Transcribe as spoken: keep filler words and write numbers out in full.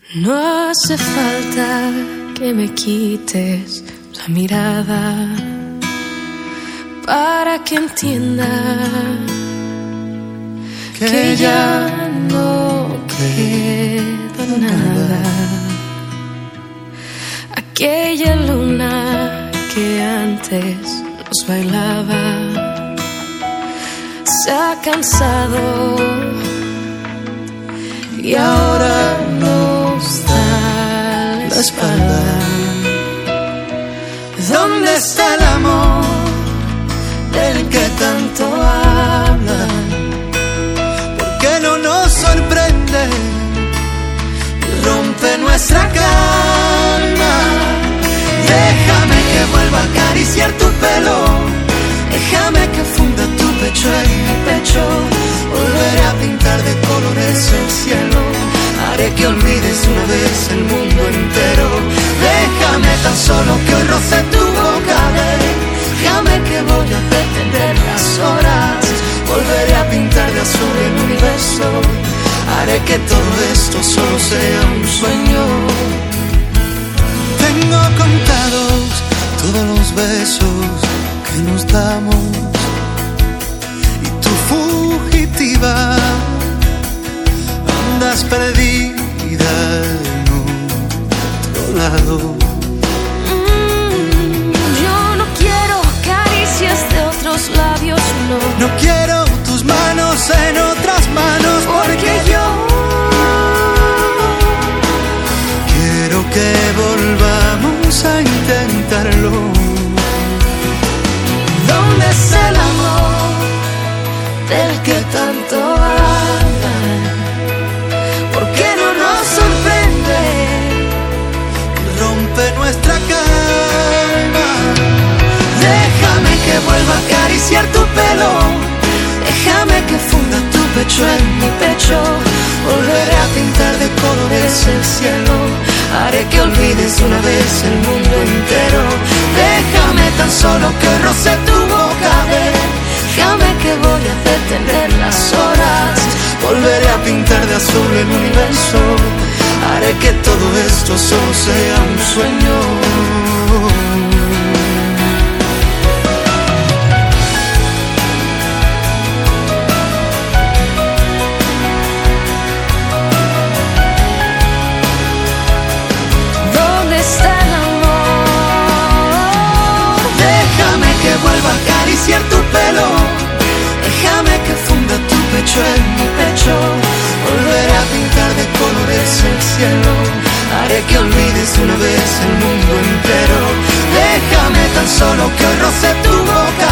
No hace falta que me quites la mirada para que entienda que, que ya no queda nada. Aquella luna que antes nos bailaba se ha cansado y ahora nos da la espalda. ¿Dónde está el amor del que tanto hablan? ¿Por qué no nos sorprende y rompe nuestra calma? Déjame que vuelva a acariciar tu pelo, déjame que funda tu pecho en mi pecho. Volveré a pintar de colores el cielo, haré que olvides una vez el mundo entero. Déjame tan solo que hoy roce tu boca, déjame que voy a detener las horas. Volveré a pintar de azul el universo, haré que todo esto solo sea un sueño. Tengo contados todos los besos que nos damos, y tú fugitiva andas perdida en otro lado. Mm, yo no quiero caricias de otros labios, no. No quiero tus manos en otras manos, porque, porque yo quiero que volvamos a intentarlo. ¿Dónde está el amor del que tanto hablan? ¿Por qué no nos sorprende y rompe nuestra calma? Déjame que vuelva a acariciar tu pelo, déjame que funda tu pecho en mi pecho. Volveré a pintar de colores el cielo, haré que olvides una vez el mundo entero. Déjame tan solo que roce tu boca, déjame que voy a detener las horas. Volveré a pintar de azul el universo, haré que todo esto solo sea un sueño. Vuelva a acariciar tu pelo, déjame que funda tu pecho en mi pecho. Volveré a pintar de colores el cielo, haré que olvides una vez el mundo entero. Déjame tan solo que hoy roce tu boca,